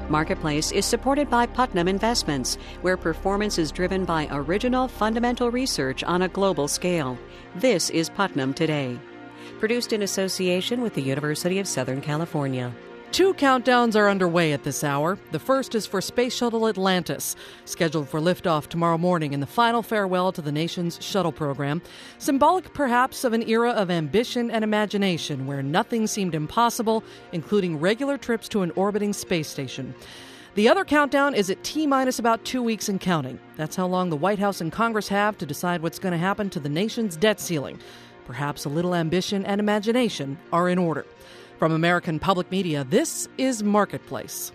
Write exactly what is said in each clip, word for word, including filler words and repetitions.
Marketplace is supported by Putnam Investments, where performance is driven by original fundamental research on a global scale. This is Putnam Today. Produced in association with the University of Southern California. Two countdowns are underway at this hour. The first is for Space Shuttle Atlantis, scheduled for liftoff tomorrow morning in the final farewell to the nation's shuttle program. Symbolic, perhaps, of an era of ambition and imagination where nothing seemed impossible, including regular trips to an orbiting space station. The other countdown is at T-minus about two weeks and counting. That's how long the White House and Congress have to decide what's going to happen to the nation's debt ceiling. Perhaps a little ambition and imagination are in order. From American Public Media, this is Marketplace.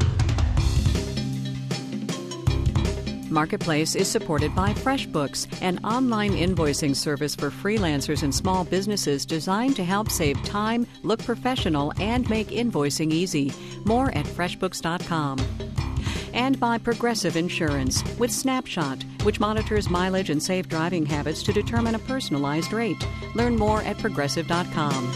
Marketplace is supported by FreshBooks, an online invoicing service for freelancers and small businesses designed to help save time, look professional, and make invoicing easy. More at freshbooks dot com. And by Progressive Insurance with Snapshot, which monitors mileage and safe driving habits to determine a personalized rate. Learn more at progressive dot com.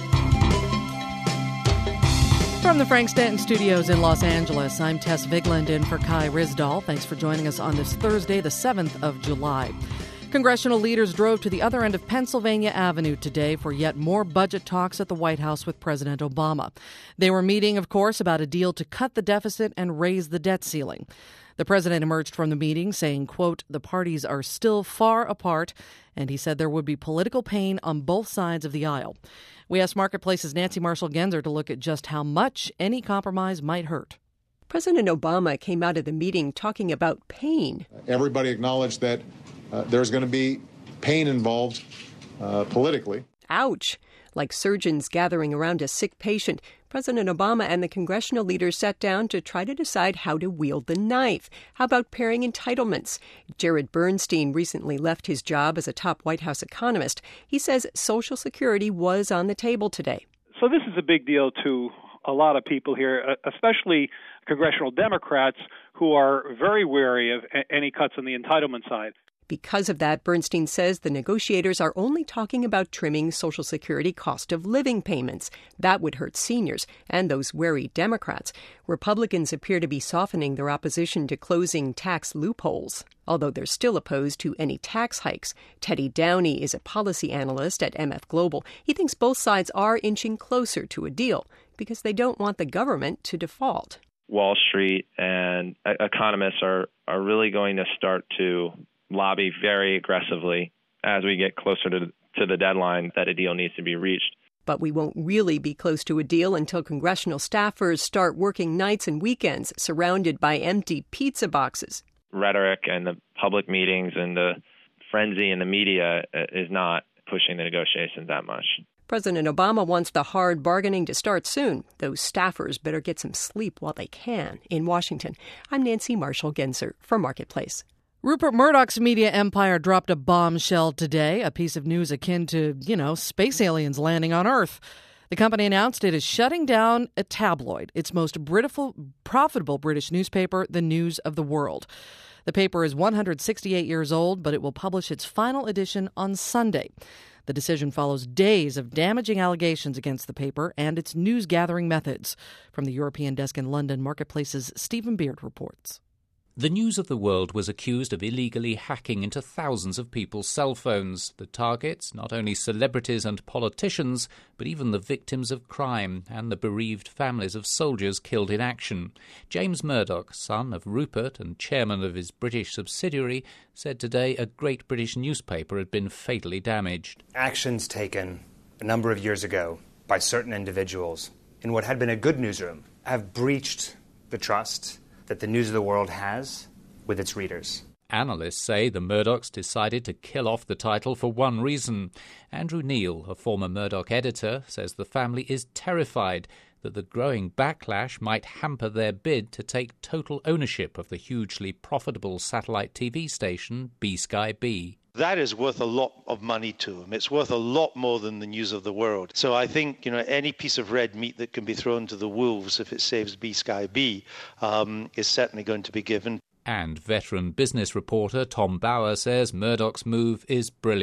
From the Frank Stanton Studios in Los Angeles, I'm Tess Vigland in for Kai Risdahl. Thanks for joining us on this Thursday, the seventh of July. Congressional leaders drove to the other end of Pennsylvania Avenue today for yet more budget talks at the White House with President Obama. They were meeting, of course, about a deal to cut the deficit and raise the debt ceiling. The president emerged from the meeting saying, quote, the parties are still far apart, and he said there would be political pain on both sides of the aisle. We asked Marketplace's Nancy Marshall-Genzer to look at just how much any compromise might hurt. President Obama came out of the meeting talking about pain. Everybody acknowledged that uh, there's going to be pain involved uh, politically. Ouch. Like surgeons gathering around a sick patient, President Obama and the congressional leaders sat down to try to decide how to wield the knife. How about paring entitlements? Jared Bernstein recently left his job as a top White House economist. He says Social Security was on the table today. So this is a big deal to a lot of people here, especially congressional Democrats who are very wary of any cuts on the entitlement side. Because of that, Bernstein says the negotiators are only talking about trimming Social Security cost of living payments. That would hurt seniors and those wary Democrats. Republicans appear to be softening their opposition to closing tax loopholes, although they're still opposed to any tax hikes. Teddy Downey is a policy analyst at M F Global. He thinks both sides are inching closer to a deal because they don't want the government to default. Wall Street and economists are, are really going to start to lobby very aggressively as we get closer to, to the deadline that a deal needs to be reached. But we won't really be close to a deal until congressional staffers start working nights and weekends surrounded by empty pizza boxes. Rhetoric and the public meetings and the frenzy in the media is not pushing the negotiations that much. President Obama wants the hard bargaining to start soon. Those staffers better get some sleep while they can. In Washington, I'm Nancy Marshall-Genzer for Marketplace. Rupert Murdoch's media empire dropped a bombshell today, a piece of news akin to, you know, space aliens landing on Earth. The company announced it is shutting down a tabloid, its most British, profitable British newspaper, The News of the World. The paper is one hundred sixty-eight years old, but it will publish its final edition on Sunday. The decision follows days of damaging allegations against the paper and its news-gathering methods. From the European desk in London, Marketplace's Stephen Beard reports. The News of the World was accused of illegally hacking into thousands of people's cell phones. The targets, not only celebrities and politicians, but even the victims of crime and the bereaved families of soldiers killed in action. James Murdoch, son of Rupert and chairman of his British subsidiary, said today a great British newspaper had been fatally damaged. Actions taken a number of years ago by certain individuals in what had been a good newsroom have breached the trust that the News of the World has with its readers. Analysts say the Murdochs decided to kill off the title for one reason. Andrew Neil, a former Murdoch editor, says the family is terrified that the growing backlash might hamper their bid to take total ownership of the hugely profitable satellite T V station B Sky B. That is worth a lot of money to them. It's worth a lot more than the News of the World. So I think, you know, any piece of red meat that can be thrown to the wolves if it saves B Sky B um, is certainly going to be given. And veteran business reporter Tom Bauer says Murdoch's move is brilliant.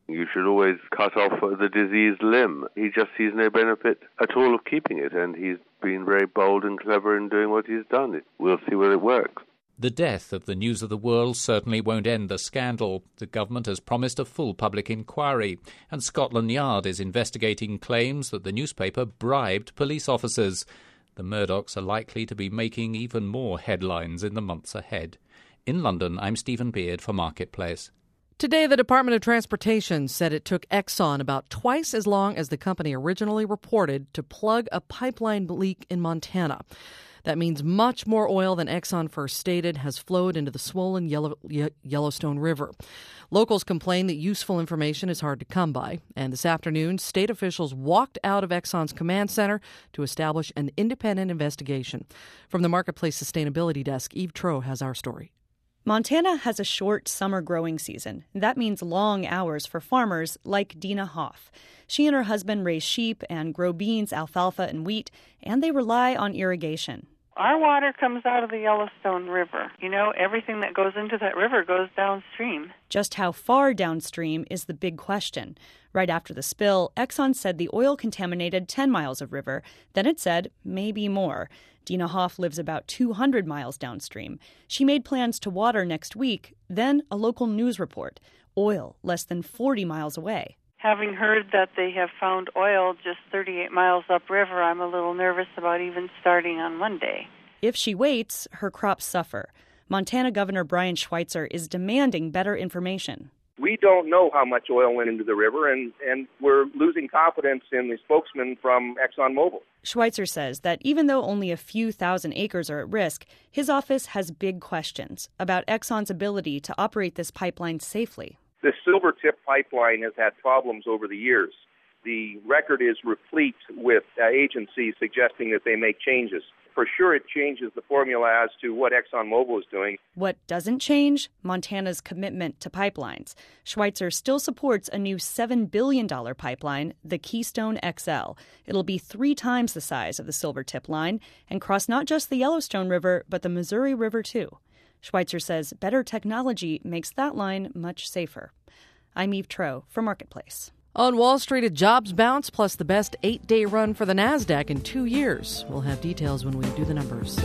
You should always cut off the diseased limb. He just sees no benefit at all of keeping it, and he's been very bold and clever in doing what he's done. We'll see whether it works. The death of the News of the World certainly won't end the scandal. The government has promised a full public inquiry, and Scotland Yard is investigating claims that the newspaper bribed police officers. The Murdochs are likely to be making even more headlines in the months ahead. In London, I'm Stephen Beard for Marketplace. Today, the Department of Transportation said it took Exxon about twice as long as the company originally reported to plug a pipeline leak in Montana. That means much more oil than Exxon first stated has flowed into the swollen Yellow, Ye- Yellowstone River. Locals complain that useful information is hard to come by, and this afternoon, state officials walked out of Exxon's command center to establish an independent investigation. From the Marketplace Sustainability Desk, Eve Troe has our story. Montana has a short summer growing season. That means long hours for farmers like Dina Hoff. She and her husband raise sheep and grow beans, alfalfa, and wheat, and they rely on irrigation. Our water comes out of the Yellowstone River. You know, everything that goes into that river goes downstream. Just how far downstream is the big question. Right after the spill, Exxon said the oil contaminated ten miles of river. Then it said maybe more. Dina Hoff lives about two hundred miles downstream. She made plans to water next week. Then a local news report. Oil less than forty miles away. Having heard that they have found oil just thirty-eight miles upriver, I'm a little nervous about even starting on Monday. If she waits, her crops suffer. Montana Governor Brian Schweitzer is demanding better information. We don't know how much oil went into the river, and, and we're losing confidence in the spokesman from ExxonMobil. Schweitzer says that even though only a few thousand acres are at risk, his office has big questions about Exxon's ability to operate this pipeline safely. The Silvertip pipeline has had problems over the years. The record is replete with uh, agencies suggesting that they make changes. For sure, it changes the formula as to what ExxonMobil is doing. What doesn't change? Montana's commitment to pipelines. Schweitzer still supports a new seven billion dollars pipeline, the Keystone X L. It'll be three times the size of the Silvertip line and cross not just the Yellowstone River, but the Missouri River, too. Schweitzer says better technology makes that line much safer. I'm Eve Troe for Marketplace. On Wall Street, a jobs bounce plus the best eight-day run for the NASDAQ in two years. We'll have details when we do the numbers.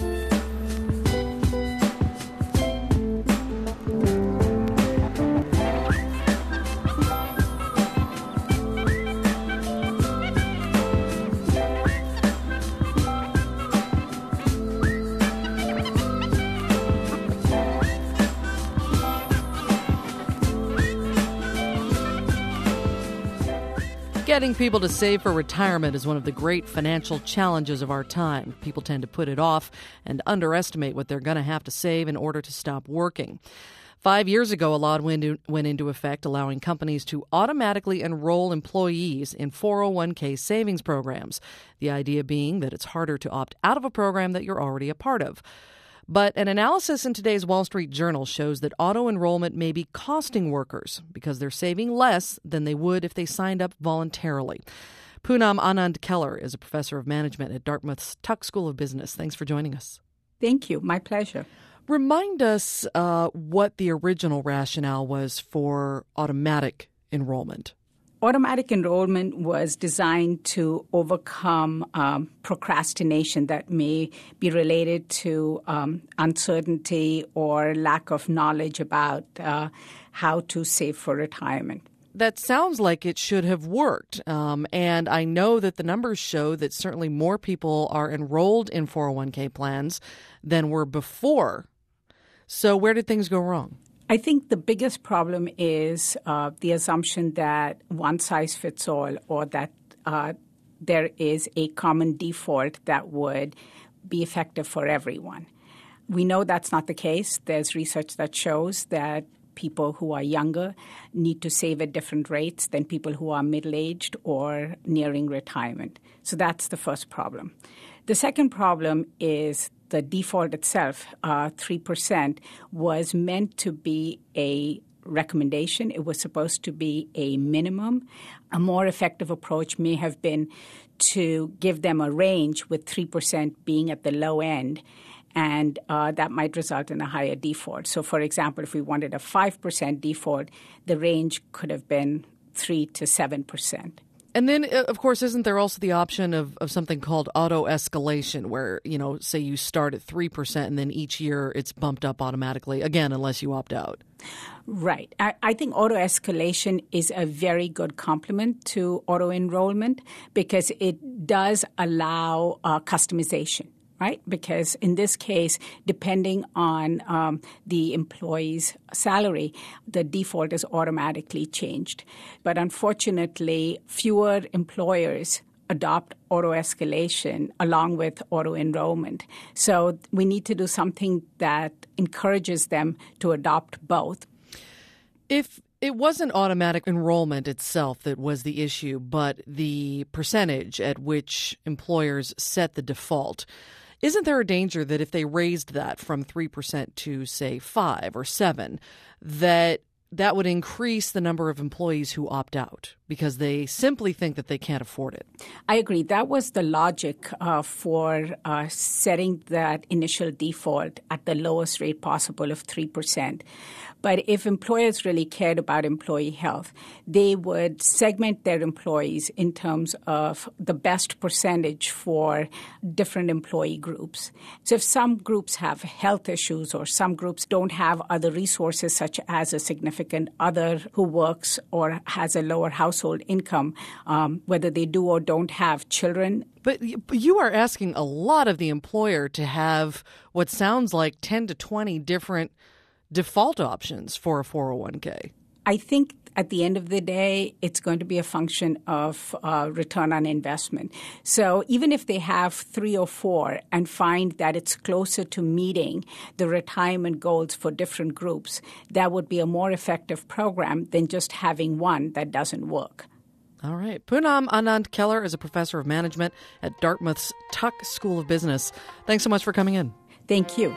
Getting people to save for retirement is one of the great financial challenges of our time. People tend to put it off and underestimate what they're going to have to save in order to stop working. Five years ago, a law went into effect allowing companies to automatically enroll employees in four oh one k savings programs, the idea being that it's harder to opt out of a program that you're already a part of. But an analysis in today's Wall Street Journal shows that auto-enrollment may be costing workers because they're saving less than they would if they signed up voluntarily. Poonam Anand-Keller is a professor of management at Dartmouth's Tuck School of Business. Thanks for joining us. Thank you. My pleasure. Remind us uh, what the original rationale was for automatic enrollment. Automatic enrollment was designed to overcome um, procrastination that may be related to um, uncertainty or lack of knowledge about uh, how to save for retirement. That sounds like it should have worked. Um, and I know that the numbers show that certainly more people are enrolled in four oh one k plans than were before. So where did things go wrong? I think the biggest problem is uh, the assumption that one size fits all, or that uh, there is a common default that would be effective for everyone. We know that's not the case. There's research that shows that people who are younger need to save at different rates than people who are middle-aged or nearing retirement. So that's the first problem. The second problem is the default itself, uh, three percent, was meant to be a recommendation. It was supposed to be a minimum. A more effective approach may have been to give them a range with three percent being at the low end and uh, that might result in a higher default. So, for example, if we wanted a five percent default, the range could have been three to seven percent. And then, of course, isn't there also the option of, of something called auto-escalation where, you know, say you start at three percent and then each year it's bumped up automatically, again, unless you opt out? Right. I, I think auto-escalation is a very good complement to auto-enrollment because it does allow uh, customization. Right? Because in this case, depending on um, the employee's salary, the default is automatically changed. But unfortunately, fewer employers adopt auto-escalation along with auto-enrollment. So we need to do something that encourages them to adopt both. If it wasn't automatic enrollment itself that was the issue, but the percentage at which employers set the default, isn't there a danger that if they raised that from three percent to, say, five or seven, that that would increase the number of employees who opt out because they simply think that they can't afford it? I agree. That was the logic uh, for uh, setting that initial default at the lowest rate possible of three percent. But if employers really cared about employee health, they would segment their employees in terms of the best percentage for different employee groups. So if some groups have health issues or some groups don't have other resources such as a significant other who works or has a lower household income, um, whether they do or don't have children. But you are asking a lot of the employer to have what sounds like ten to twenty different default options for a four oh one k. I think at the end of the day, it's going to be a function of uh, return on investment. So even if they have three or four and find that it's closer to meeting the retirement goals for different groups, that would be a more effective program than just having one that doesn't work. All right. Poonam Anand-Keller is a professor of management at Dartmouth's Tuck School of Business. Thanks so much for coming in. Thank you.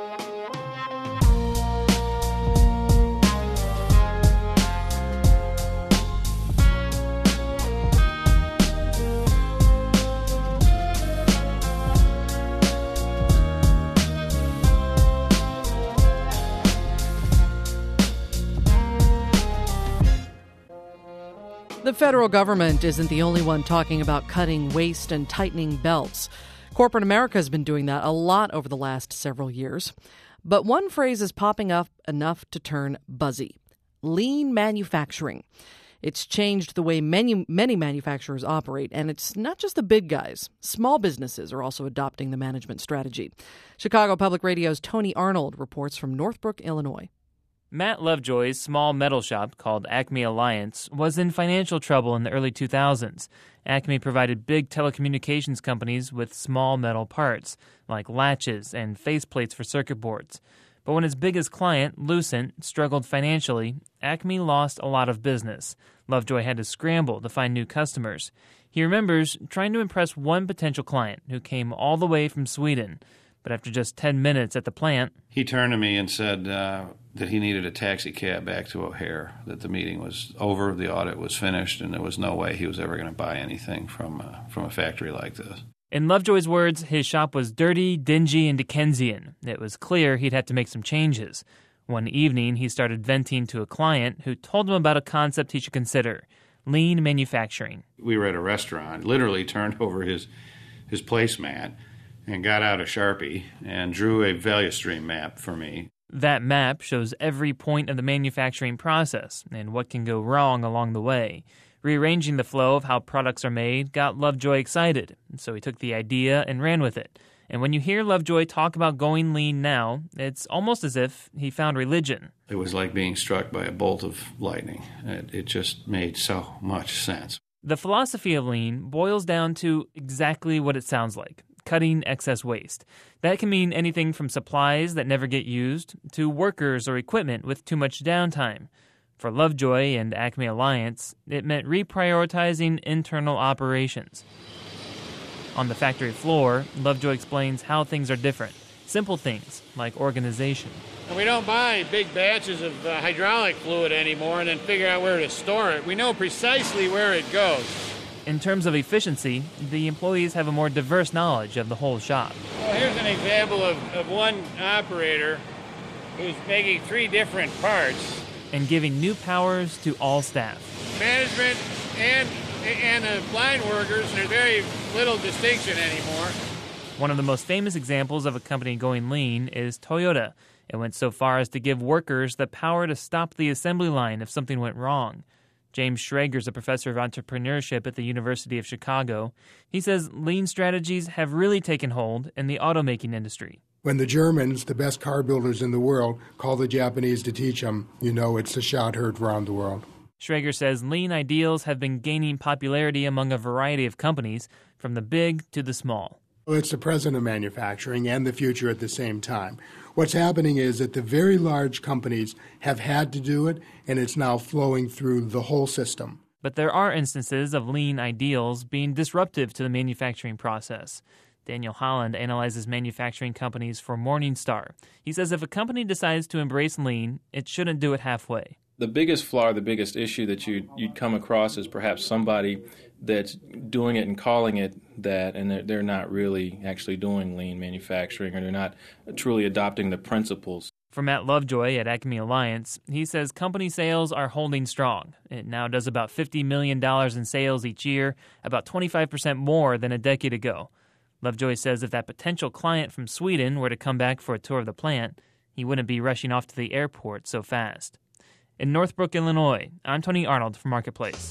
The federal government isn't the only one talking about cutting waste and tightening belts. Corporate America has been doing that a lot over the last several years. But one phrase is popping up enough to turn buzzy: lean manufacturing. It's changed the way many, many manufacturers operate, and it's not just the big guys. Small businesses are also adopting the management strategy. Chicago Public Radio's Tony Arnold reports from Northbrook, Illinois. Matt Lovejoy's small metal shop called Acme Alliance was in financial trouble in the early two thousands. Acme provided big telecommunications companies with small metal parts, like latches and faceplates for circuit boards. But when his biggest client, Lucent, struggled financially, Acme lost a lot of business. Lovejoy had to scramble to find new customers. He remembers trying to impress one potential client who came all the way from Sweden. But after just ten minutes at the plant, he turned to me and said uh, that he needed a taxi cab back to O'Hare, that the meeting was over, the audit was finished, and there was no way he was ever going to buy anything from, uh, from a factory like this. In Lovejoy's words, his shop was dirty, dingy, and Dickensian. It was clear he'd had to make some changes. One evening, he started venting to a client who told him about a concept he should consider: lean manufacturing. We were at a restaurant, literally turned over his, his placemat, and got out a Sharpie and drew a value stream map for me. That map shows every point of the manufacturing process and what can go wrong along the way. Rearranging the flow of how products are made got Lovejoy excited, so he took the idea and ran with it. And when you hear Lovejoy talk about going lean now, it's almost as if he found religion. It was like being struck by a bolt of lightning. It, it just made so much sense. The philosophy of lean boils down to exactly what it sounds like: cutting excess waste. That can mean anything from supplies that never get used to workers or equipment with too much downtime. For Lovejoy and Acme Alliance, it meant reprioritizing internal operations. On the factory floor, Lovejoy explains how things are different. Simple things like organization. And we don't buy big batches of uh, hydraulic fluid anymore and then figure out where to store it. We know precisely where it goes. In terms of efficiency, the employees have a more diverse knowledge of the whole shop. Well, Here's an example of, of one operator who's making three different parts. And giving new powers to all staff. Management and and the line workers, there's very little distinction anymore. One of the most famous examples of a company going lean is Toyota. It went so far as to give workers the power to stop the assembly line if something went wrong. James Schrager is a professor of entrepreneurship at the University of Chicago. He says lean strategies have really taken hold in the automaking industry. When the Germans, the best car builders in the world, call the Japanese to teach them, you know it's a shot heard around the world. Schrager says lean ideals have been gaining popularity among a variety of companies, from the big to the small. Well, it's the present of manufacturing and the future at the same time. What's happening is that the very large companies have had to do it, and it's now flowing through the whole system. But there are instances of lean ideals being disruptive to the manufacturing process. Daniel Holland analyzes manufacturing companies for Morningstar. He says if a company decides to embrace lean, it shouldn't do it halfway. The biggest flaw, the biggest issue that you'd, you'd come across is perhaps somebody that's doing it and calling it that, and they're, they're not really actually doing lean manufacturing, or they're not truly adopting the principles. For Matt Lovejoy at Acme Alliance, he says company sales are holding strong. It now does about fifty million dollars in sales each year, about twenty-five percent more than a decade ago. Lovejoy says if that potential client from Sweden were to come back for a tour of the plant, he wouldn't be rushing off to the airport so fast. In Northbrook, Illinois, I'm Tony Arnold for Marketplace.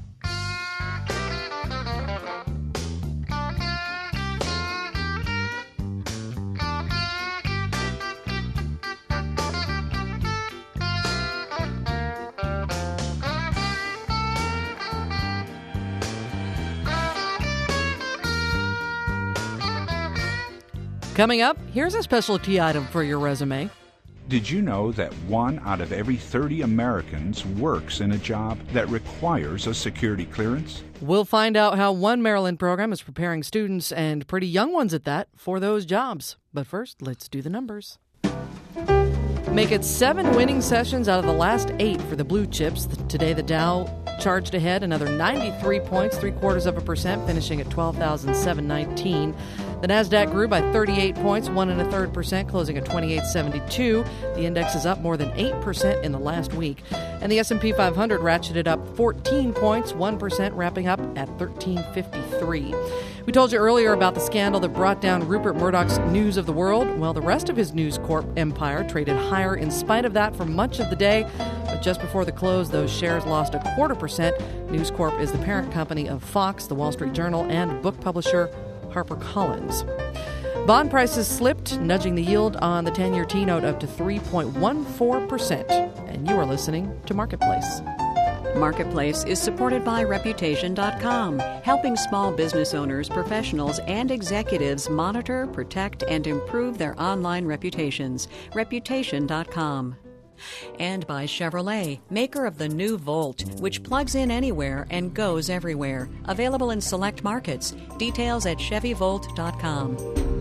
Coming up, here's a specialty item for your resume. Did you know that one out of every thirty Americans works in a job that requires a security clearance? We'll find out how one Maryland program is preparing students, and pretty young ones at that, for those jobs. But first, let's do the numbers. Make it seven winning sessions out of the last eight for the blue chips. Today, the Dow charged ahead another ninety-three points, three quarters of a percent, finishing at twelve thousand seven hundred nineteen. The Nasdaq grew by thirty-eight points, one and a third percent, closing at twenty-eight seventy-two. The index is up more than eight percent in the last week. And the S and P five hundred ratcheted up fourteen points, one percent, wrapping up at thirteen fifty-three. We told you earlier about the scandal that brought down Rupert Murdoch's News of the World. Well, the rest of his News Corp empire traded higher in spite of that for much of the day. But just before the close, those shares lost a quarter percent. News Corp is the parent company of Fox, the Wall Street Journal, and book publisher HarperCollins. Bond prices slipped, nudging the yield on the ten-year T-note up to three point one four percent. And you are listening to Marketplace. Marketplace is supported by Reputation dot com, helping small business owners, professionals, and executives monitor, protect, and improve their online reputations. Reputation dot com. And by Chevrolet, maker of the new Volt, which plugs in anywhere and goes everywhere. Available in select markets. Details at Chevy Volt dot com.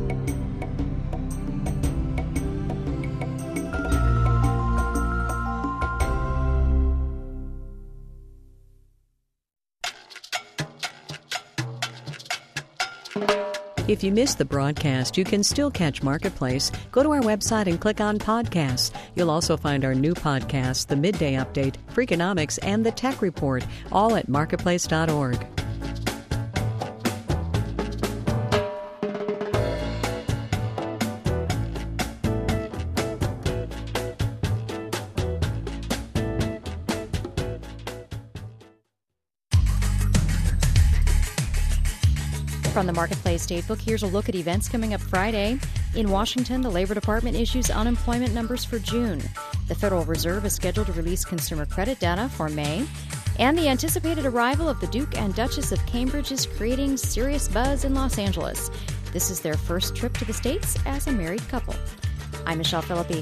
If you missed the broadcast, you can still catch Marketplace. Go to our website and click on Podcasts. You'll also find our new podcasts, The Midday Update, Freakonomics, and The Tech Report, all at marketplace dot org. From the Marketplace Datebook, here's a look at events coming up Friday. In Washington, the Labor Department issues unemployment numbers for June. The Federal Reserve is scheduled to release consumer credit data for May. And the anticipated arrival of the Duke and Duchess of Cambridge is creating serious buzz in Los Angeles. This is their first trip to the States as a married couple. I'm Michelle Philippi.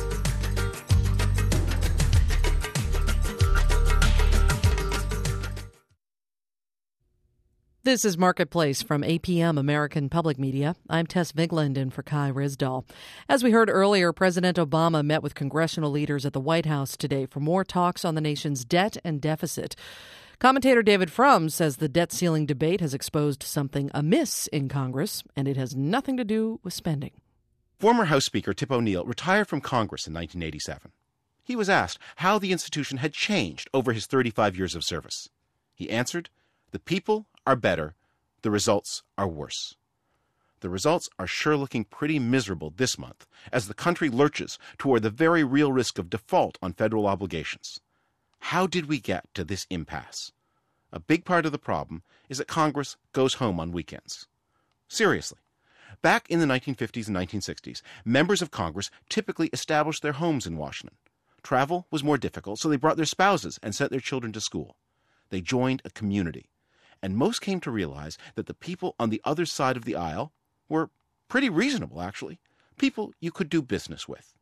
This is Marketplace from A P M American Public Media. I'm Tess Vigland in for Kai Risdahl. As we heard earlier, President Obama met with congressional leaders at the White House today for more talks on the nation's debt and deficit. Commentator David Frum says the debt ceiling debate has exposed something amiss in Congress, and it has nothing to do with spending. Former House Speaker Tip O'Neill retired from Congress in nineteen eighty-seven. He was asked how the institution had changed over his thirty-five years of service. He answered, "The people are better, the results are worse." The results are sure looking pretty miserable this month as the country lurches toward the very real risk of default on federal obligations. How did we get to this impasse? A big part of the problem is that Congress goes home on weekends. Seriously. Back in the nineteen fifties and nineteen sixties, members of Congress typically established their homes in Washington. Travel was more difficult, so they brought their spouses and sent their children to school. They joined a community. And most came to realize that the people on the other side of the aisle were pretty reasonable, actually, people you could do business with.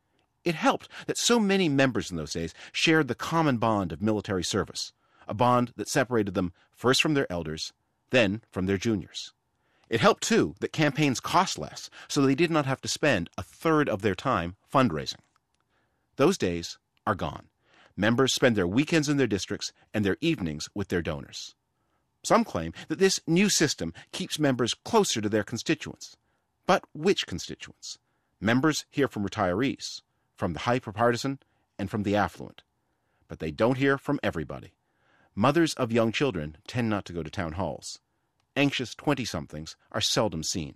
It helped that so many members in those days shared the common bond of military service, a bond that separated them first from their elders, then from their juniors. It helped, too, that campaigns cost less, so they did not have to spend a third of their time fundraising. Those days are gone. Members spend their weekends in their districts and their evenings with their donors. Some claim that this new system keeps members closer to their constituents. But which constituents? Members hear from retirees, from the hyper-partisan, and from the affluent. But they don't hear from everybody. Mothers of young children tend not to go to town halls. Anxious twenty-somethings are seldom seen.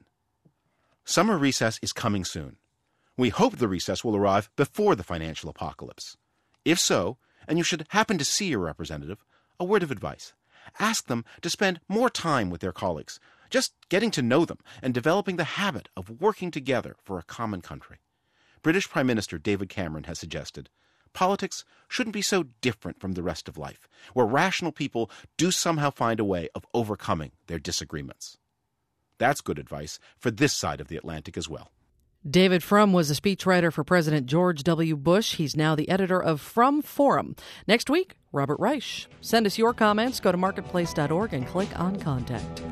Summer recess is coming soon. We hope the recess will arrive before the financial apocalypse. If so, and you should happen to see your representative, a word of advice. Ask them to spend more time with their colleagues, just getting to know them and developing the habit of working together for a common country. British Prime Minister David Cameron has suggested, politics shouldn't be so different from the rest of life, where rational people do somehow find a way of overcoming their disagreements. That's good advice for this side of the Atlantic as well. David Frum was a speechwriter for President George W. Bush. He's now the editor of Frum Forum. Next week, Robert Reich. Send us your comments. Go to marketplace dot org and click on Contact.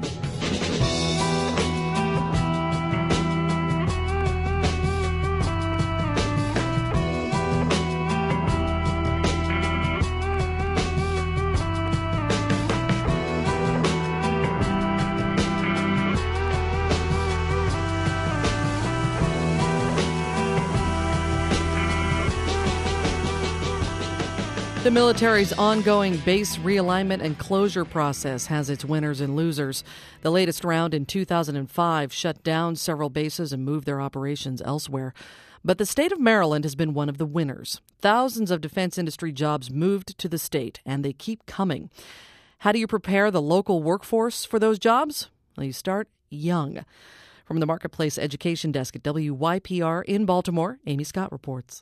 The military's ongoing base realignment and closure process has its winners and losers. The latest round in two thousand five shut down several bases and moved their operations elsewhere. But the state of Maryland has been one of the winners. Thousands of defense industry jobs moved to the state, and they keep coming. How do you prepare the local workforce for those jobs? Well, you start young. From the Marketplace Education Desk at W Y P R in Baltimore, Amy Scott reports.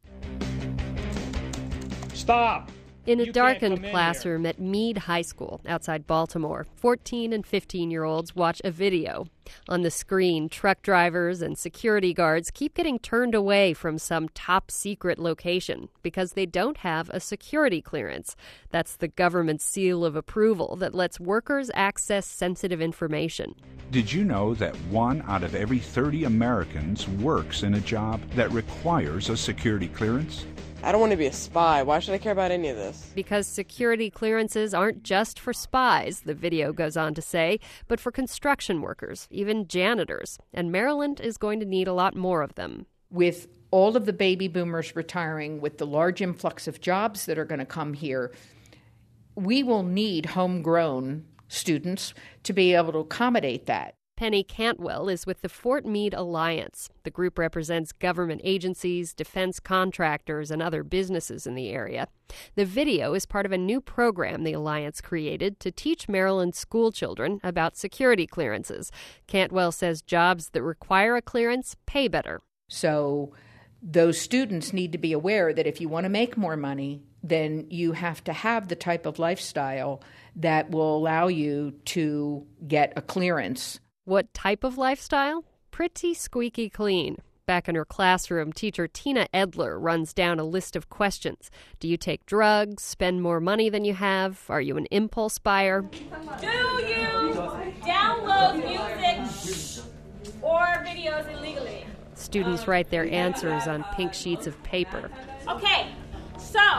Stop! In a You darkened can't come in classroom at Meade High School outside Baltimore, fourteen and fifteen-year-olds watch a video. On the screen, truck drivers and security guards keep getting turned away from some top-secret location because they don't have a security clearance. That's the government's seal of approval that lets workers access sensitive information. Did you know that one out of every thirty Americans works in a job that requires a security clearance? I don't want to be a spy. Why should I care about any of this? Because security clearances aren't just for spies, the video goes on to say, but for construction workers, even janitors. And Maryland is going to need a lot more of them. With all of the baby boomers retiring, with the large influx of jobs that are going to come here, we will need homegrown students to be able to accommodate that. Penny Cantwell is with the Fort Meade Alliance. The group represents government agencies, defense contractors, and other businesses in the area. The video is part of a new program the Alliance created to teach Maryland school children about security clearances. Cantwell says jobs that require a clearance pay better. So those students need to be aware that if you want to make more money, then you have to have the type of lifestyle that will allow you to get a clearance. What type of lifestyle? Pretty squeaky clean. Back in her classroom, teacher Tina Edler runs down a list of questions. Do you take drugs? Spend more money than you have? Are you an impulse buyer? Do you download music or videos illegally? Students write their answers on pink sheets of paper. Okay, so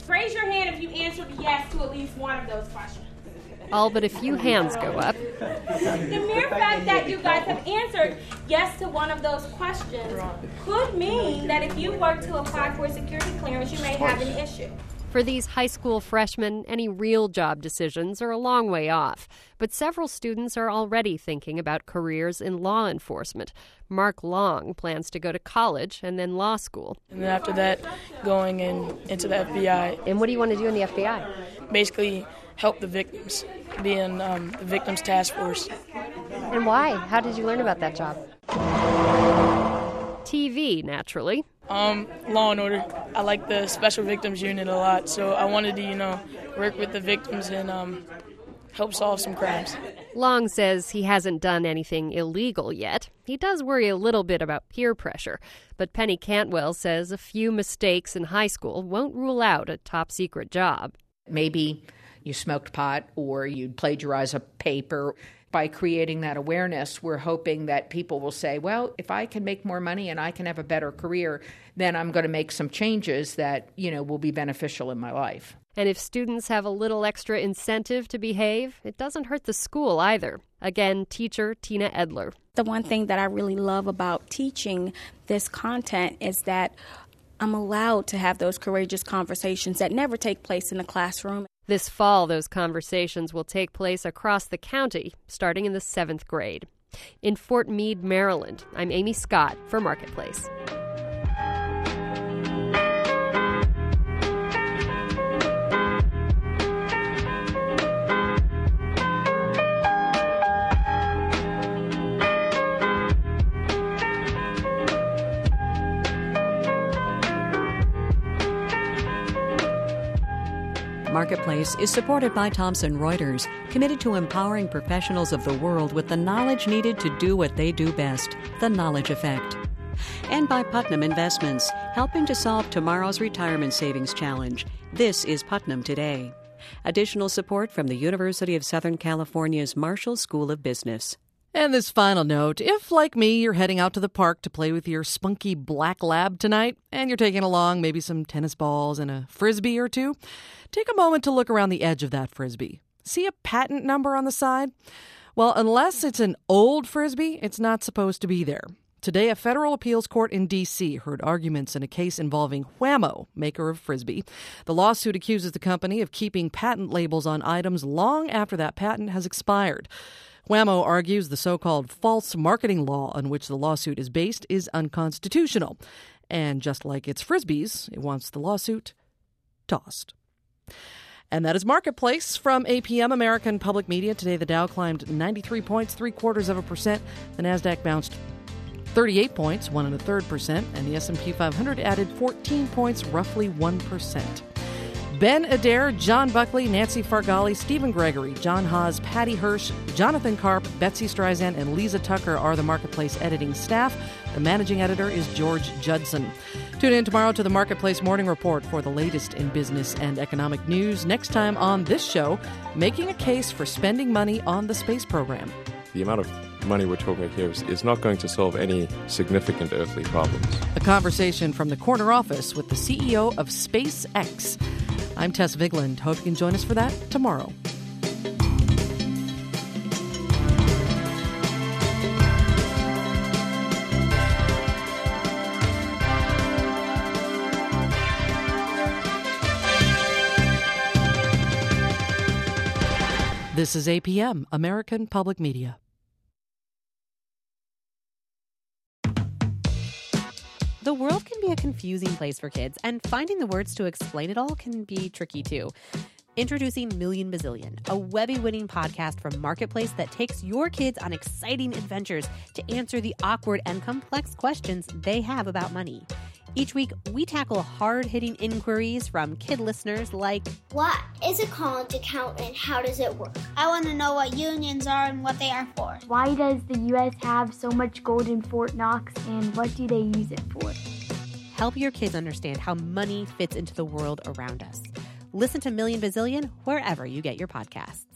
Raise your hand if you answered yes to at least one of those questions. All but a few hands go up. The mere fact that you guys have answered yes to one of those questions could mean that if you were to apply for a security clearance, you may have an issue. For these high school freshmen, any real job decisions are a long way off. But several students are already thinking about careers in law enforcement. Mark Long plans to go to college and then law school. And then after that, going in, into the F B I. And what do you want to do in the F B I? Basically, help the victims, be in um, the victims task force. And why? How did you learn about that job? T V, naturally. Um, Law and Order. I like the Special Victims Unit a lot, so I wanted to, you know, work with the victims and um, help solve some crimes. Long says he hasn't done anything illegal yet. He does worry a little bit about peer pressure, but Penny Cantwell says a few mistakes in high school won't rule out a top-secret job. Maybe you smoked pot or you'd plagiarize a paper. By creating that awareness, we're hoping that people will say, well, if I can make more money and I can have a better career, then I'm going to make some changes that, you know, will be beneficial in my life. And if students have a little extra incentive to behave, it doesn't hurt the school either. Again, teacher Tina Edler. The one thing that I really love about teaching this content is that I'm allowed to have those courageous conversations that never take place in the classroom. This fall, those conversations will take place across the county, starting in the seventh grade. In Fort Meade, Maryland, I'm Amy Scott for Marketplace. Marketplace is supported by Thomson Reuters, committed to empowering professionals of the world with the knowledge needed to do what they do best, the knowledge effect. And by Putnam Investments, helping to solve tomorrow's retirement savings challenge. This is Putnam Today. Additional support from the University of Southern California's Marshall School of Business. And this final note, if, like me, you're heading out to the park to play with your spunky black lab tonight, and you're taking along maybe some tennis balls and a frisbee or two, take a moment to look around the edge of that frisbee. See a patent number on the side? Well, unless it's an old frisbee, it's not supposed to be there. Today, a federal appeals court in D C heard arguments in a case involving Wham-O, maker of Frisbee. The lawsuit accuses the company of keeping patent labels on items long after that patent has expired. Wham-O argues the so-called false marketing law on which the lawsuit is based is unconstitutional. And just like its Frisbees, it wants the lawsuit tossed. And that is Marketplace from A P M American Public Media. Today the Dow climbed ninety-three points, three quarters of a percent. The NASDAQ bounced thirty-eight points, one and a third percent. And the S and P five hundred added fourteen points, roughly one percent. Ben Adair, John Buckley, Nancy Fargali, Stephen Gregory, John Haas, Patty Hirsch, Jonathan Karp, Betsy Streisand, and Lisa Tucker are the Marketplace editing staff. The managing editor is George Judson. Tune in tomorrow to the Marketplace Morning Report for the latest in business and economic news. Next time on this show, making a case for spending money on the space program. The amount of money we're talking about here is, is not going to solve any significant earthly problems. A conversation from the corner office with the C E O of SpaceX. I'm Tess Vigland. Hope you can join us for that tomorrow. This is A P M, American Public Media. The world can be a confusing place for kids, and finding the words to explain it all can be tricky too. Introducing Million Bazillion, a Webby-winning podcast from Marketplace that takes your kids on exciting adventures to answer the awkward and complex questions they have about money. Each week, we tackle hard-hitting inquiries from kid listeners like, what is a college account and how does it work? I want to know what unions are and what they are for. Why does the U S have so much gold in Fort Knox and what do they use it for? Help your kids understand how money fits into the world around us. Listen to Million Bazillion wherever you get your podcasts.